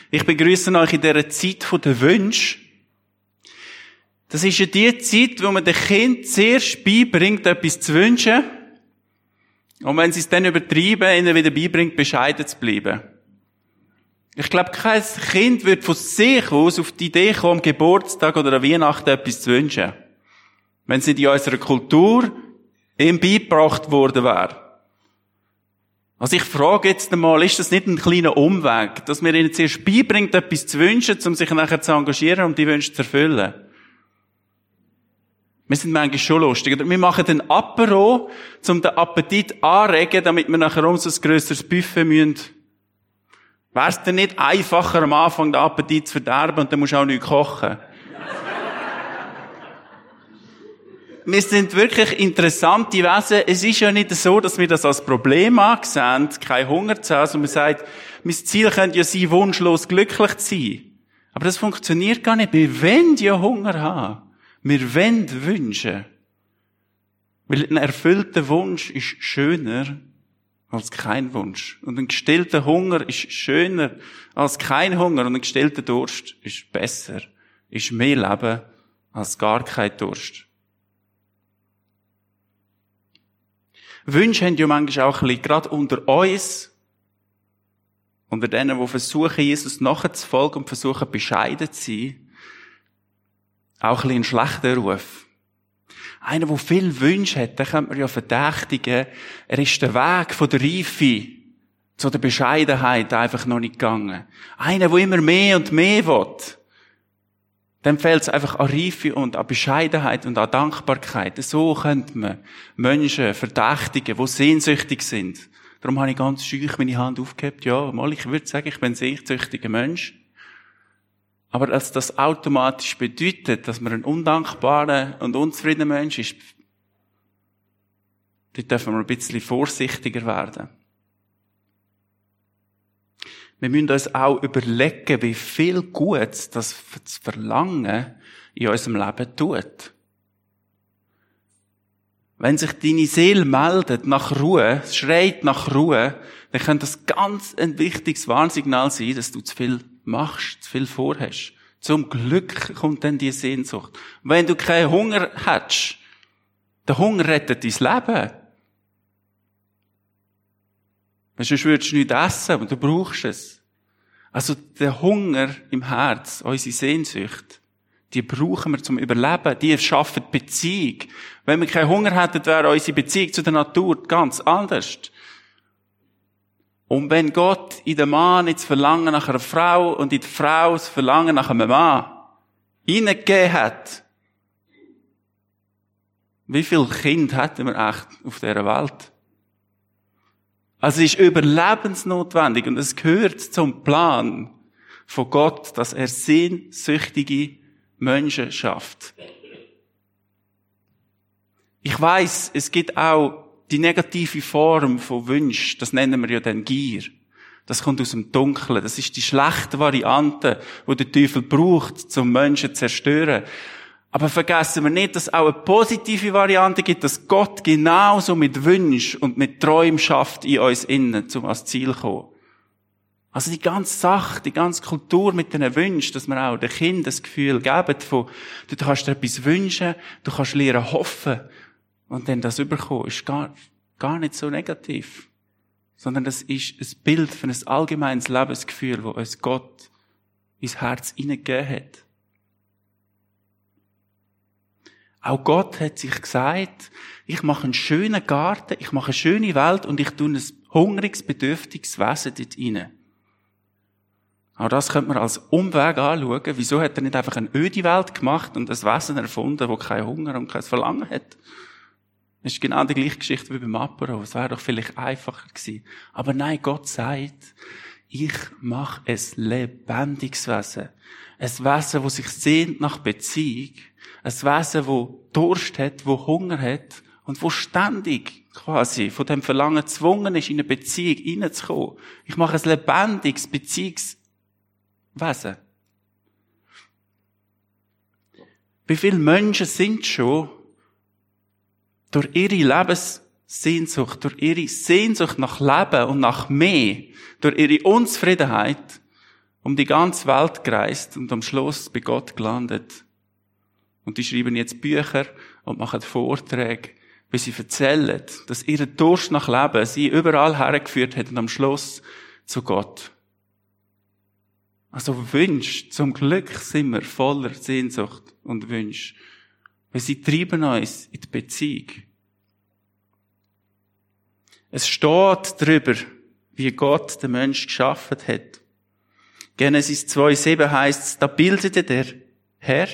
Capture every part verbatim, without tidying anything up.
Ich begrüße euch in dieser Zeit der Wünsche. Das ist ja die Zeit, wo man dem Kind zuerst beibringt, etwas zu wünschen. Und wenn sie es dann übertreiben, ihnen wieder beibringt, bescheiden zu bleiben. Ich glaube, kein Kind wird von sich aus auf die Idee kommen, am Geburtstag oder an Weihnachten etwas zu wünschen. Wenn es nicht in unserer Kultur ihm beigebracht worden wäre. Also ich frage jetzt einmal, ist das nicht ein kleiner Umweg, dass man ihnen zuerst beibringt, etwas zu wünschen, um sich nachher zu engagieren und die Wünsche zu erfüllen? Wir sind manchmal schon lustig. Wir machen den Apero, um den Appetit anregen, damit wir nachher umso ein grösseres Buffet müssen. Wäre es denn nicht einfacher, am Anfang den Appetit zu verderben und dann musst du auch nicht kochen? Wir sind wirklich interessante Wesen. Es ist ja nicht so, dass wir das als Problem ansehen, kein Hunger zu haben, sondern man sagt, mein Ziel könnte ja sein, wunschlos glücklich zu sein. Aber das funktioniert gar nicht. Wir wollen ja Hunger haben. Wir wollen wünschen. Weil ein erfüllter Wunsch ist schöner als kein Wunsch. Und ein gestillter Hunger ist schöner als kein Hunger. Und ein gestillter Durst ist besser, ist mehr Leben als gar kein Durst. Wünsche haben ja manchmal auch ein bisschen, gerade unter uns, unter denen, die versuchen, Jesus nachzufolgen und versuchen, bescheiden zu sein, auch ein bisschen einen schlechten Ruf. Einer, der viel Wünsche hat, den könnte man ja verdächtigen, er ist den Weg von der Reife zu der Bescheidenheit einfach noch nicht gegangen. Einer, der immer mehr und mehr will, dem fehlt es einfach an Reife und an Bescheidenheit und an Dankbarkeit. So könnte man Menschen verdächtigen, die sehnsüchtig sind. Darum habe ich ganz schüch meine Hand aufgehebt. Ja, mal, ich würde sagen, ich bin ein sehnsüchtiger Mensch. Aber als das automatisch bedeutet, dass man ein undankbarer und unzufriedener Mensch ist, dort dürfen wir ein bisschen vorsichtiger werden. Wir müssen uns auch überlegen, wie viel Gutes das Verlangen in unserem Leben tut. Wenn sich deine Seele meldet nach Ruhe, schreit nach Ruhe, dann kann das ganz ein wichtiges Warnsignal sein, dass du zu viel machst, zu viel vorhast. Zum Glück kommt dann die Sehnsucht. Und wenn du keinen Hunger hättest, der Hunger rettet dein Leben. Sonst würdest du nichts essen, aber du brauchst es. Also der Hunger im Herz, unsere Sehnsucht, die brauchen wir zum Überleben. Die schaffen Beziehung. Wenn wir keinen Hunger hätten, wäre unsere Beziehung zu der Natur ganz anders. Und wenn Gott in den Mann das Verlangen nach einer Frau und in die Frau das Verlangen nach einem Mann hineingegeben hat, wie viele Kinder hätten wir echt auf dieser Welt? Also es ist überlebensnotwendig und es gehört zum Plan von Gott, dass er sehnsüchtige Menschen schafft. Ich weiss, es gibt auch die negative Form von Wünschen, das nennen wir ja dann Gier. Das kommt aus dem Dunkeln. Das ist die schlechte Variante, die der Teufel braucht, um Menschen zu zerstören. Aber vergessen wir nicht, dass es auch eine positive Variante gibt, dass Gott genauso mit Wünschen und mit Träumen schafft in uns innen, um ans Ziel zu kommen. Also die ganze Sache, die ganze Kultur mit den Wünschen, dass wir auch den Kindern das Gefühl geben von, du kannst dir etwas wünschen, du kannst lernen hoffen und dann das überkommen, ist gar, gar nicht so negativ. Sondern das ist ein Bild für ein allgemeines Lebensgefühl, das uns Gott ins Herz hineingegeben hat. Auch Gott hat sich gesagt, ich mache einen schönen Garten, ich mache eine schöne Welt und ich tue ein hungriges, bedürftiges Wesen dort rein. Auch das könnte man als Umweg anschauen. Wieso hat er nicht einfach eine öde Welt gemacht und ein Wesen erfunden, das keinen Hunger und kein Verlangen hat? Das ist genau die gleiche Geschichte wie beim Apero. Es wäre doch vielleicht einfacher gewesen. Aber nein, Gott sagt, ich mache ein lebendiges Wesen. Ein Wesen, das sich sehnt nach Beziehung. Ein Wesen, das Durst hat, das Hunger hat und das ständig quasi von dem Verlangen gezwungen ist, in eine Beziehung hineinzukommen. Ich mache ein lebendiges Beziehungswesen. Wie viele Menschen sind schon durch ihre Lebenssehnsucht, durch ihre Sehnsucht nach Leben und nach mehr, durch ihre Unzufriedenheit um die ganze Welt gereist und am Schluss bei Gott gelandet. Und die schreiben jetzt Bücher und machen Vorträge, wie sie erzählen, dass ihr Durst nach Leben sie überall hergeführt hat und am Schluss zu Gott. Also Wünsche, zum Glück sind wir voller Sehnsucht und Wünsche. Weil sie treiben uns in die Beziehung. Es steht darüber, wie Gott den Menschen geschaffen hat. Genesis zwei sieben heisst es, da bildete der Herr,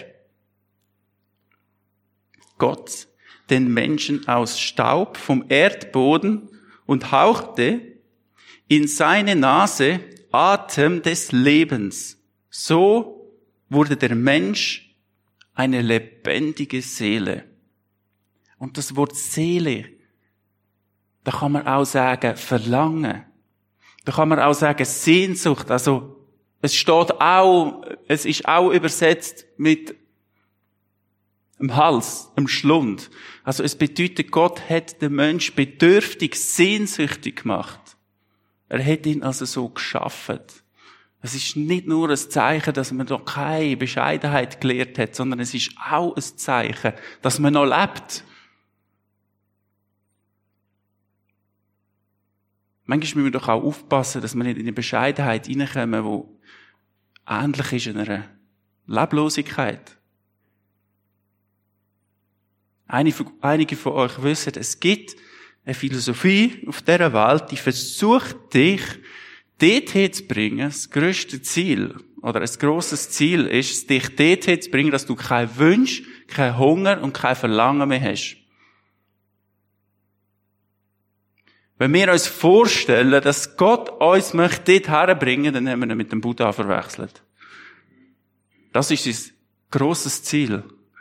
Gott, den Menschen aus Staub vom Erdboden und hauchte in seine Nase Atem des Lebens. So wurde der Mensch eine lebendige Seele. Und das Wort Seele, da kann man auch sagen Verlangen. Da kann man auch sagen Sehnsucht. Also es steht auch, es ist auch übersetzt mit dem Hals, dem Schlund. Also es bedeutet, Gott hat den Mensch bedürftig, sehnsüchtig gemacht. Er hat ihn also so geschaffen. Es ist nicht nur ein Zeichen, dass man doch keine Bescheidenheit gelehrt hat, sondern es ist auch ein Zeichen, dass man noch lebt. Manchmal müssen wir doch auch aufpassen, dass wir nicht in eine Bescheidenheit hineinkommen, die ähnlich ist einer Leblosigkeit. Einige von euch wissen, es gibt eine Philosophie auf dieser Welt, die versucht, dich dorthin zu bringen. Das grösste Ziel oder ein grosses Ziel ist, dich dorthin zu bringen, dass du keinen Wunsch, keinen Hunger und kein Verlangen mehr hast. Wenn wir uns vorstellen, dass Gott uns möchte dort herbringen, dann haben wir ihn mit dem Buddha verwechselt. Das ist sein grosses Ziel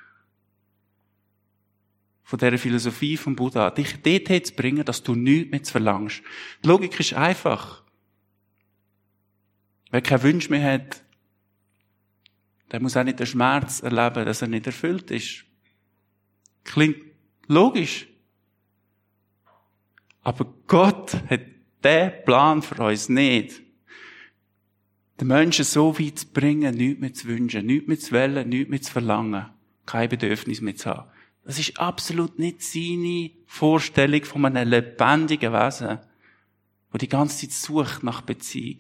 von dieser Philosophie vom Buddha, dich dorthin zu bringen, dass du nichts mehr verlangst. Die Logik ist einfach. Wer keinen Wunsch mehr hat, der muss auch nicht den Schmerz erleben, dass er nicht erfüllt ist. Klingt logisch. Aber Gott hat diesen Plan für uns nicht. Den Menschen so weit zu bringen, nichts mehr zu wünschen, nichts mehr zu wollen, nichts mehr zu verlangen, kein Bedürfnis mehr zu haben. Das ist absolut nicht seine Vorstellung von einem lebendigen Wesen, das die ganze Zeit sucht nach Beziehung.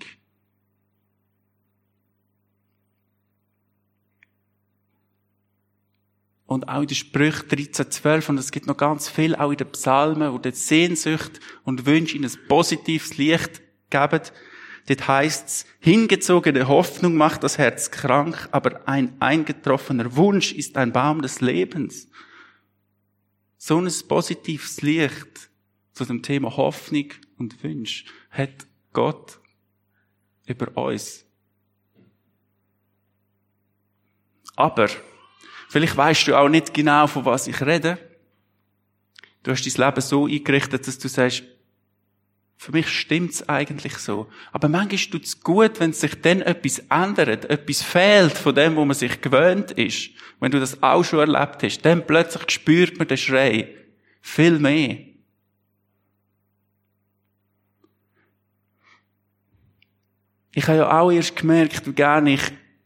Und auch in den Sprüchen dreizehn zwölf, und es gibt noch ganz viel, auch in den Psalmen, wo die Sehnsucht und Wünsche in ein positives Licht geben. Dort heisst es, hingezogene Hoffnung macht das Herz krank, aber ein eingetroffener Wunsch ist ein Baum des Lebens. So ein positives Licht zu dem Thema Hoffnung und Wunsch hat Gott über uns. Aber vielleicht weisst du auch nicht genau, von was ich rede. Du hast dein Leben so eingerichtet, dass du sagst, für mich stimmt's eigentlich so. Aber manchmal tut's gut, wenn sich dann etwas ändert, etwas fehlt von dem, wo man sich gewöhnt ist. Wenn du das auch schon erlebt hast, dann plötzlich spürt man den Schrei viel mehr. Ich habe ja auch erst gemerkt, wie gerne ich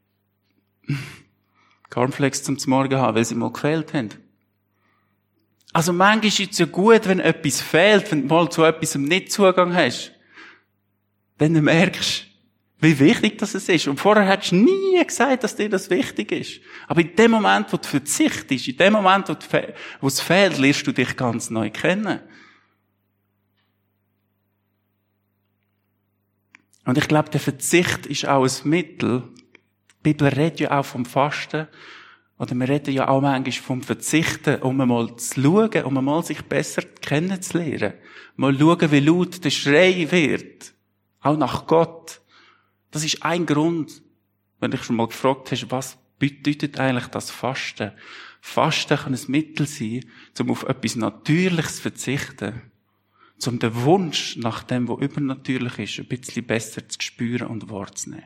Cornflakes zum Morgen habe, weil sie mal gefehlt haben. Also manchmal ist es ja gut, wenn etwas fehlt, wenn du mal zu etwas nicht Zugang hast. Dann merkst du, wie wichtig das ist. Und vorher hättest du nie gesagt, dass dir das wichtig ist. Aber in dem Moment, wo du verzichtest, in dem Moment, wo, du, wo es fehlt, lernst du dich ganz neu kennen. Und ich glaube, der Verzicht ist auch ein Mittel. Die Bibel redet ja auch vom Fasten. Oder wir reden ja auch manchmal vom Verzichten, um einmal zu schauen, um einmal sich besser kennenzulernen. Mal schauen, wie laut der Schrei wird. Auch nach Gott. Das ist ein Grund, wenn du dich schon mal gefragt hast, was bedeutet eigentlich das Fasten? Fasten kann ein Mittel sein, um auf etwas Natürliches zu verzichten. Um den Wunsch nach dem, was übernatürlich ist, ein bisschen besser zu spüren und wahrzunehmen.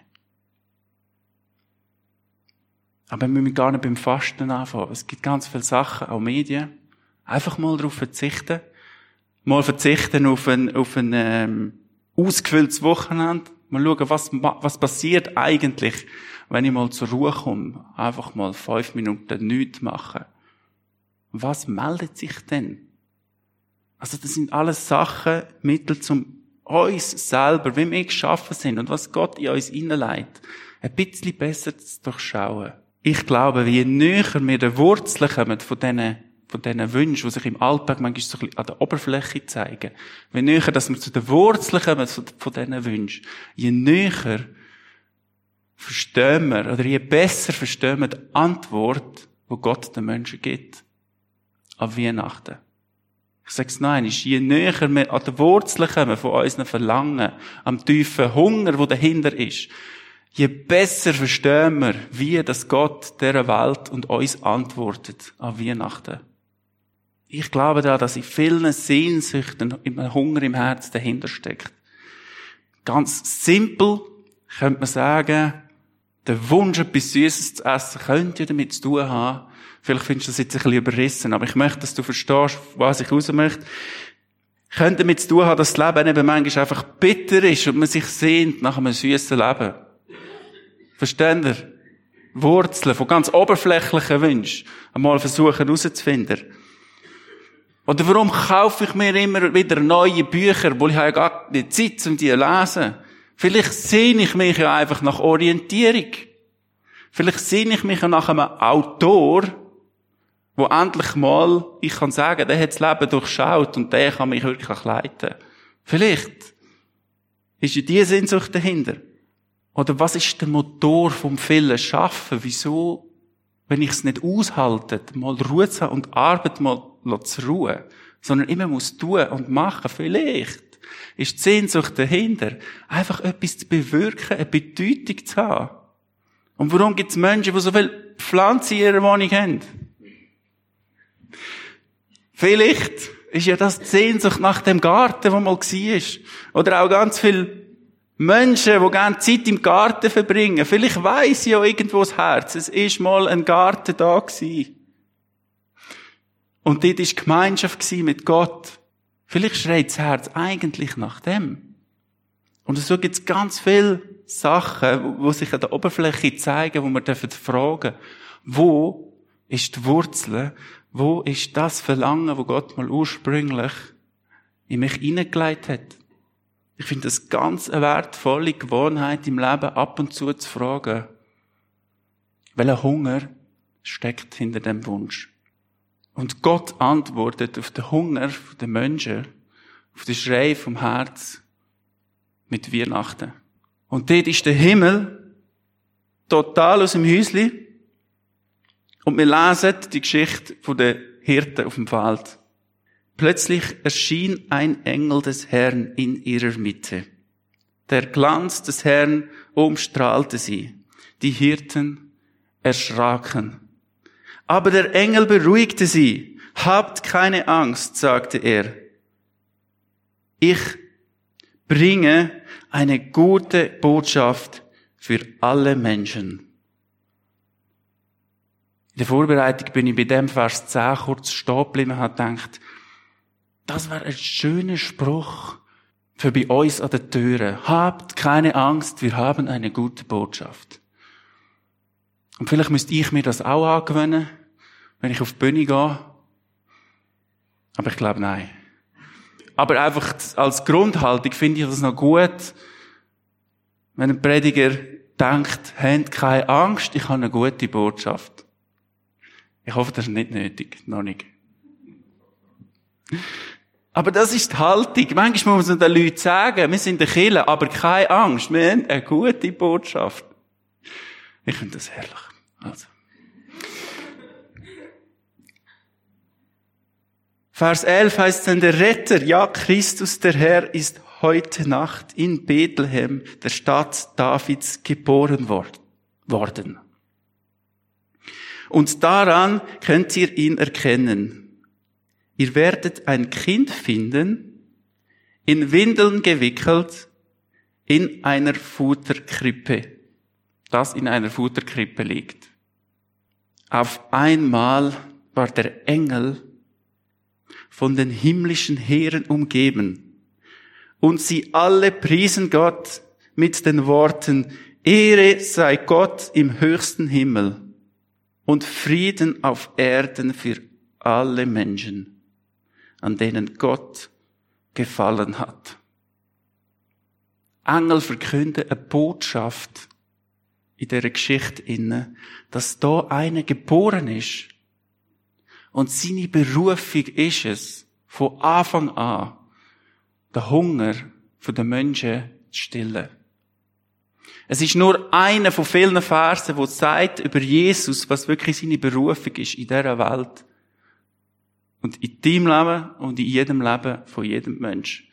Aber wir müssen gar nicht beim Fasten anfangen. Es gibt ganz viele Sachen, auch Medien. Einfach mal darauf verzichten. Mal verzichten auf ein, auf ein ähm, ausgefülltes Wochenende. Mal schauen, was, was passiert eigentlich, wenn ich mal zur Ruhe komme. Einfach mal fünf Minuten nichts machen. Was meldet sich denn? Also das sind alles Sachen, Mittel zum uns selber, wie wir geschaffen sind und was Gott in uns hineinlegt, ein bisschen besser zu durchschauen. Ich glaube, je näher wir den Wurzeln kommen von diesen, von diesen Wünschen, die sich im Alltag manchmal so ein bisschen an der Oberfläche zeigen, je näher, dass wir zu den Wurzeln kommen von diesen Wünschen, je näher verstehen wir, oder je besser verstehen wir die Antwort, die Gott den Menschen gibt. An Weihnachten. Ich sage es noch einmal, je näher wir an die Wurzeln kommen von unseren Verlangen, am tiefen Hunger, der dahinter ist, je besser verstehen wir, wie das Gott dieser Welt und uns antwortet an Weihnachten. Ich glaube daran, dass in vielen Sehnsüchten im Hunger im Herzen dahinter steckt. Ganz simpel könnte man sagen, der Wunsch, etwas Süßes zu essen, könnte ja damit zu tun haben. Vielleicht findest du das jetzt ein bisschen überrissen, aber ich möchte, dass du verstehst, was ich raus möchte. Könnte damit zu tun haben, dass das Leben eben manchmal einfach bitter ist und man sich sehnt nach einem süßen Leben. Versteht ihr? Wurzeln von ganz oberflächlichen Wünschen einmal versuchen herauszufinden. Oder warum kaufe ich mir immer wieder neue Bücher, wo ich habe ja gar nicht Zeit, um die zu lesen? Vielleicht sehne ich mich ja einfach nach Orientierung. Vielleicht sehne ich mich ja nach einem Autor, wo endlich mal, ich kann sagen, der hat das Leben durchschaut und der kann mich wirklich leiten. Vielleicht ist ja diese Sehnsucht dahinter. Oder was ist der Motor vom vielen Schaffen? Wieso, wenn ich es nicht aushalte, mal Ruhe zu haben und Arbeit mal zu ruhen, sondern immer muss tun und machen? Vielleicht ist die Sehnsucht dahinter, einfach etwas zu bewirken, eine Bedeutung zu haben. Und warum gibt es Menschen, die so viele Pflanzen in ihrer Wohnung haben? Vielleicht ist ja das die Sehnsucht nach dem Garten, der mal war. Oder auch ganz viele Menschen, die gerne Zeit im Garten verbringen. Vielleicht weiss ja irgendwo das Herz, es ist mal ein Garten da gewesen. Und dort war die Gemeinschaft mit Gott. Vielleicht schreit das Herz eigentlich nach dem. Und so gibt es ganz viele Sachen, die sich an der Oberfläche zeigen, wo wir fragen dürfen, wo ist die Wurzel, wo ist das Verlangen, wo Gott mal ursprünglich in mich hineingelegt hat. Ich finde das ganz eine wertvolle Gewohnheit im Leben, ab und zu zu fragen, welcher Hunger steckt hinter dem Wunsch. Und Gott antwortet auf den Hunger der Menschen, auf den Schrei vom Herz mit Weihnachten. Und dort ist der Himmel total aus dem Häuschen. Und wir lesen die Geschichte von den Hirten auf dem Feld. Plötzlich erschien ein Engel des Herrn in ihrer Mitte. Der Glanz des Herrn umstrahlte sie. Die Hirten erschraken. Aber der Engel beruhigte sie. Habt keine Angst, sagte er. Ich bringe eine gute Botschaft für alle Menschen. In der Vorbereitung bin ich bei dem Vers zehn kurz stehen geblieben und habe gedacht, das wäre ein schöner Spruch für bei uns an den Türen. Habt keine Angst, wir haben eine gute Botschaft. Und vielleicht müsste ich mir das auch angewöhnen, wenn ich auf die Bühne gehe. Aber ich glaube, nein. Aber einfach als Grundhaltung finde ich das noch gut, wenn ein Prediger denkt, habt keine Angst, ich habe eine gute Botschaft. Ich hoffe, das ist nicht nötig. Noch nicht. Aber das ist die Haltung. Manchmal muss man den Leuten sagen, wir sind der Kirche, aber keine Angst, wir haben eine gute Botschaft. Ich finde das herrlich. Also. Vers elf heißt dann, der Retter, ja, Christus, der Herr, ist heute Nacht in Bethlehem, der Stadt Davids, geboren worden. Und daran könnt ihr ihn erkennen. Ihr werdet ein Kind finden, in Windeln gewickelt, in einer Futterkrippe, das in einer Futterkrippe liegt. Auf einmal war der Engel von den himmlischen Heeren umgeben, und sie alle priesen Gott mit den Worten, Ehre sei Gott im höchsten Himmel und Frieden auf Erden für alle Menschen, an denen Gott gefallen hat. Engel verkünden eine Botschaft in dieser Geschichte inne, dass da einer geboren ist. Und seine Berufung ist es, von Anfang an, den Hunger der Menschen zu stillen. Es ist nur einer von vielen Versen, wo sagt über Jesus, was wirklich seine Berufung ist in dieser Welt. Und in deinem Leben und in jedem Leben von jedem Menschen.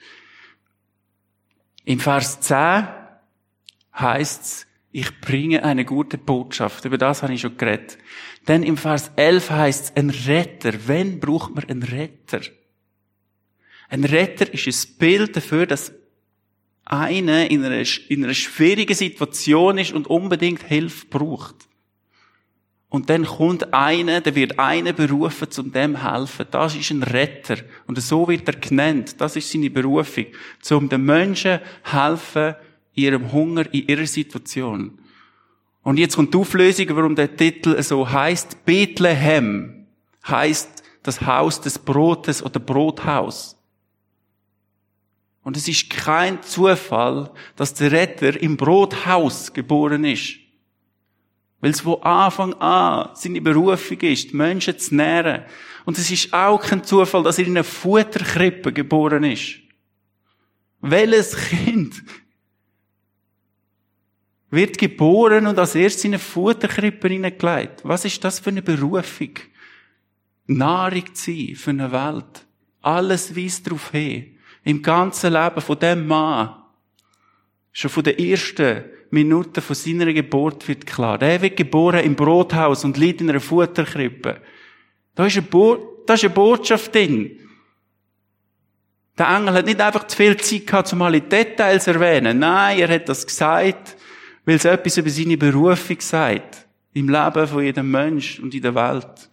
Im Vers zehn heisst es, ich bringe eine gute Botschaft. Über das habe ich schon geredet. Dann im Vers elf heisst es, ein Retter. Wann braucht man einen Retter? Ein Retter ist ein Bild dafür, dass einer in einer, in einer schwierigen Situation ist und unbedingt Hilfe braucht. Und dann kommt einer, der wird einer berufen, um dem zu helfen. Das ist ein Retter. Und so wird er genannt. Das ist seine Berufung. Um den Menschen zu helfen, in ihrem Hunger, in ihrer Situation. Und jetzt kommt die Auflösung, warum der Titel so heisst. Bethlehem heisst das Haus des Brotes oder Brothaus. Und es ist kein Zufall, dass der Retter im Brothaus geboren ist. Weil es von Anfang an seine Berufung ist, die Menschen zu nähren. Und es ist auch kein Zufall, dass er in einer Futterkrippe geboren ist. Welches Kind wird geboren und als erstes in eine Futterkrippe hineingelegt? Was ist das für eine Berufung? Nahrung zu sein für eine Welt. Alles weist darauf hin. Im ganzen Leben von dem Mann, schon von den ersten Minuten von seiner Geburt wird klar. Der wird geboren im Brothaus und liegt in einer Futterkrippe. Da ist eine, Bo- da ist eine Botschaft drin. Der Engel hat nicht einfach zu viel Zeit gehabt, um alle Details zu erwähnen. Nein, er hat das gesagt, weil es etwas über seine Berufung sagt. Im Leben von jedem Mensch und in der Welt.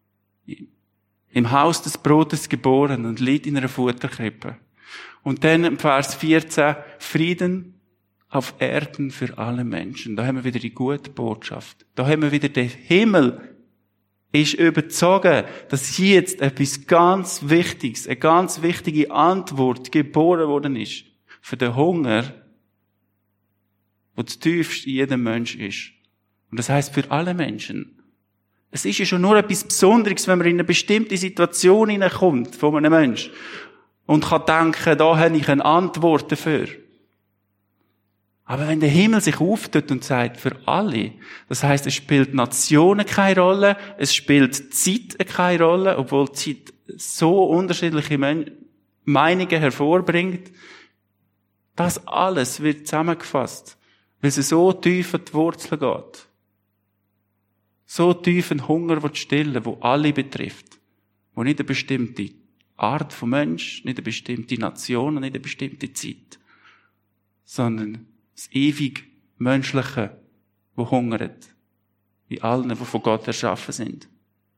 Im Haus des Brotes geboren und liegt in einer Futterkrippe. Und dann im Vers vierzehn, Frieden auf Erden für alle Menschen. Da haben wir wieder die gute Botschaft. Da haben wir wieder den Himmel ist überzogen, dass jetzt etwas ganz Wichtiges, eine ganz wichtige Antwort geboren worden ist für den Hunger, der das tiefste in jedem Mensch ist. Und das heisst für alle Menschen. Es ist ja schon nur etwas Besonderes, wenn man in eine bestimmte Situation hineinkommt von einem Menschen und kann denken, da habe ich eine Antwort dafür. Aber wenn der Himmel sich auftut und sagt, für alle, das heisst, es spielt Nationen keine Rolle, es spielt Zeit keine Rolle, obwohl Zeit so unterschiedliche Meinungen hervorbringt, das alles wird zusammengefasst, weil es so tief an die Wurzel geht. So tief ein Hunger will stillen, wo alle betrifft, wo nicht eine bestimmte Art von Mensch, nicht eine bestimmte Nation, nicht eine bestimmte Zeit, sondern das ewig Menschliche, wo hungert. In allen, die von Gott erschaffen sind.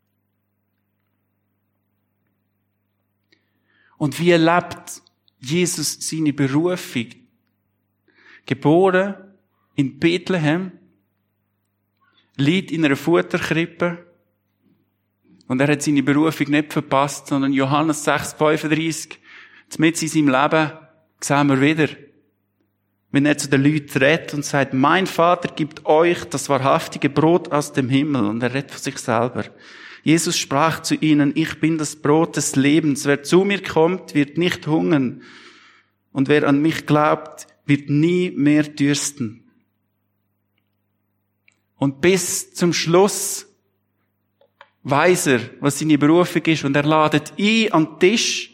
Und wie erlebt Jesus seine Berufung? Geboren in Bethlehem, liegt in einer Futterkrippe und er hat seine Berufung nicht verpasst, sondern Johannes sechs fünfunddreißig, mitten in seinem Leben, sehen wir wieder, wenn er zu den Leuten redet und sagt, mein Vater gibt euch das wahrhaftige Brot aus dem Himmel. Und er redet von sich selber. Jesus sprach zu ihnen, ich bin das Brot des Lebens. Wer zu mir kommt, wird nicht hungern. Und wer an mich glaubt, wird nie mehr dürsten. Und bis zum Schluss weiß er, was seine Berufung ist. Und er ladet ein an den Tisch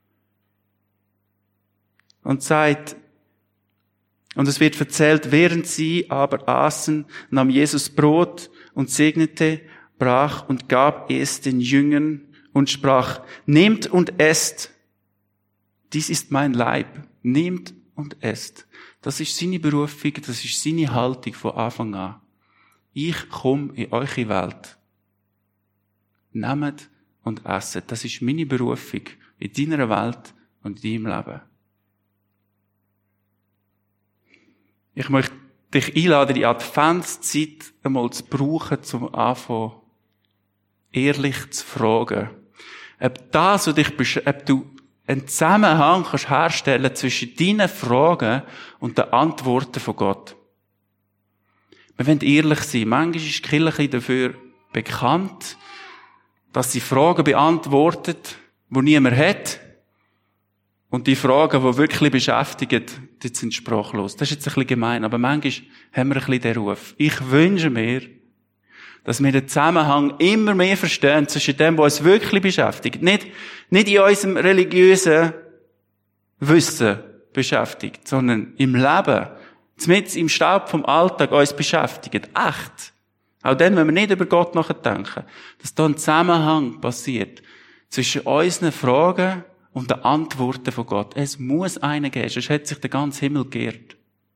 und sagt, und es wird erzählt, während sie aber aßen, nahm Jesus Brot und segnete, brach und gab es den Jüngern und sprach, nehmt und esst, dies ist mein Leib, nehmt und esst. Das ist seine Berufung, das ist seine Haltung von Anfang an. Ich komme in eure Welt. Nehmt und esset, das ist meine Berufung in deiner Welt und in deinem Leben. Ich möchte dich einladen, die Adventszeit einmal zu brauchen, zum Anfangen ehrlich zu fragen, ob das, was dich, ob du einen Zusammenhang kannst herstellen zwischen deinen Fragen und den Antworten von Gott. Wir wollen ehrlich sein. Manchmal ist die Kirche dafür bekannt, dass sie Fragen beantwortet, die niemand hat. Und die Fragen, die wirklich beschäftigen, die sind sprachlos. Das ist jetzt ein bisschen gemein, aber manchmal haben wir ein bisschen den Ruf. Ich wünsche mir, dass wir den Zusammenhang immer mehr verstehen zwischen dem, was uns wirklich beschäftigt. Nicht, nicht in unserem religiösen Wissen beschäftigt, sondern im Leben, mit im Staub vom Alltag uns beschäftigt. Echt. Auch dann, wenn wir nicht über Gott nachdenken, dass da ein Zusammenhang passiert zwischen unseren Fragen und den Antworten von Gott. Es muss einen geben, sonst hat sich der ganze Himmel geehrt.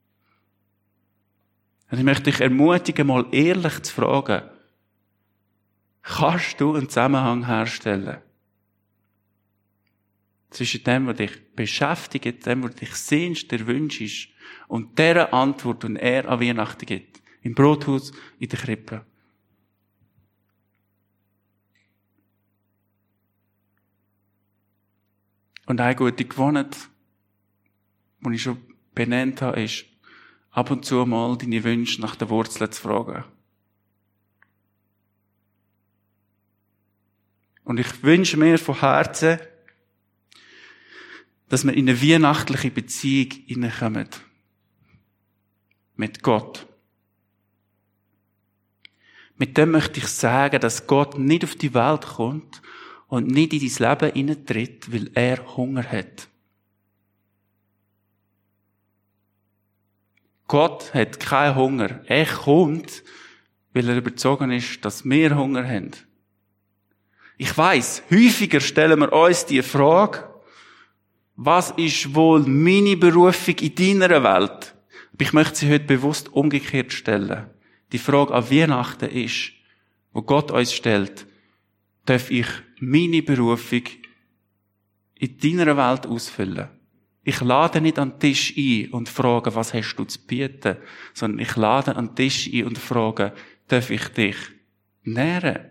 Und ich möchte dich ermutigen, mal ehrlich zu fragen, kannst du einen Zusammenhang herstellen zwischen dem, was dich beschäftigt, dem, was dich sehnst, der Wunsch ist, und dieser Antwort, die er an Weihnachten gibt. Im Brothaus, in der Krippe. Und eine gute Gewohnheit, die ich schon benannt habe, ist, ab und zu mal deine Wünsche nach den Wurzeln zu fragen. Und ich wünsche mir von Herzen, dass wir in eine weihnachtliche Beziehung hineinkommen. Mit Gott. Mit dem möchte ich sagen, dass Gott nicht auf die Welt kommt und nicht in dein Leben hineintritt, weil er Hunger hat. Gott hat keinen Hunger. Er kommt, weil er überzeugt ist, dass wir Hunger haben. Ich weiss, häufiger stellen wir uns die Frage, was ist wohl meine Berufung in deiner Welt? Aber ich möchte sie heute bewusst umgekehrt stellen. Die Frage an Weihnachten ist, wo Gott uns stellt, darf ich meine Berufung in deiner Welt ausfüllen? Ich lade nicht an den Tisch ein und frage, was hast du zu bieten, sondern ich lade an den Tisch ein und frage, darf ich dich nähren?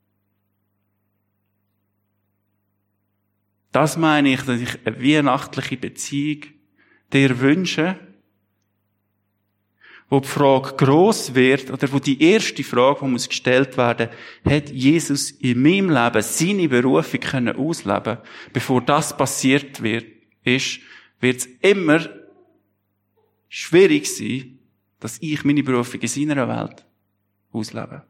Das meine ich, dass ich eine weihnachtliche Beziehung dir wünsche, wo die Frage gross wird, oder wo die erste Frage, die muss gestellt werden, hat Jesus in meinem Leben seine Berufung können ausleben? Bevor das passiert wird, ist, wird es immer schwierig sein, dass ich meine Berufung in seiner Welt auslebe.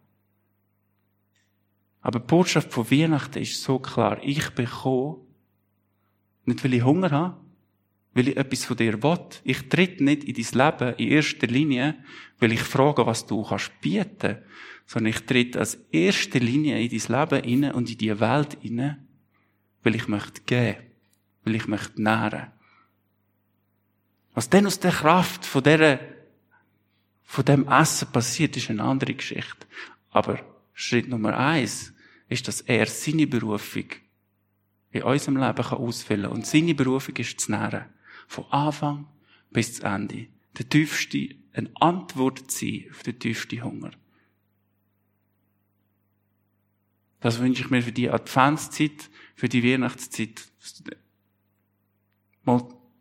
Aber die Botschaft von Weihnachten ist so klar. Ich bekomme, nicht weil ich Hunger habe, weil ich etwas von dir will. Ich tritt nicht in dein Leben in erster Linie, weil ich frage, was du kannst bieten, sondern ich tritt als erste Linie in dein Leben hinein und in die Welt hinein, weil ich möchte geben, weil ich möchte nähren. Was dann aus der Kraft von dieser, von dem Essen passiert, ist eine andere Geschichte. Aber Schritt Nummer eins ist, dass er seine Berufung in unserem Leben kann ausfüllen kann. Und seine Berufung ist zu nähren. Von Anfang bis zu Ende. Der tiefste, eine Antwort zu sein auf den tiefsten Hunger. Das wünsche ich mir für die Adventszeit, für die Weihnachtszeit. Mal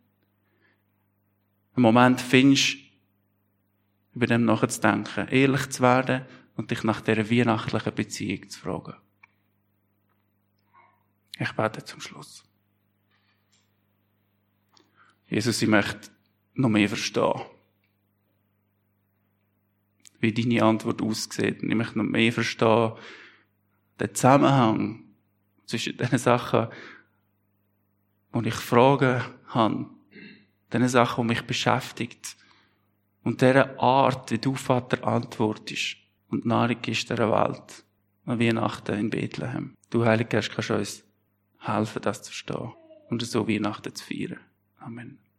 einen Moment findest, über dem nachzudenken, ehrlich zu werden und dich nach dieser weihnachtlichen Beziehung zu fragen. Ich bete zum Schluss. Jesus, ich möchte noch mehr verstehen, wie deine Antwort aussieht. Und ich möchte noch mehr verstehen, den Zusammenhang zwischen den Sachen, die ich Fragen habe, den Sachen, die mich beschäftigt, und dieser Art, wie du, Vater, antwortest und Nahrung ist dieser Welt an Weihnachten in Bethlehem. Du, Heiliger Geist, kannst uns helfen, das zu verstehen und so Weihnachten zu feiern. Amen.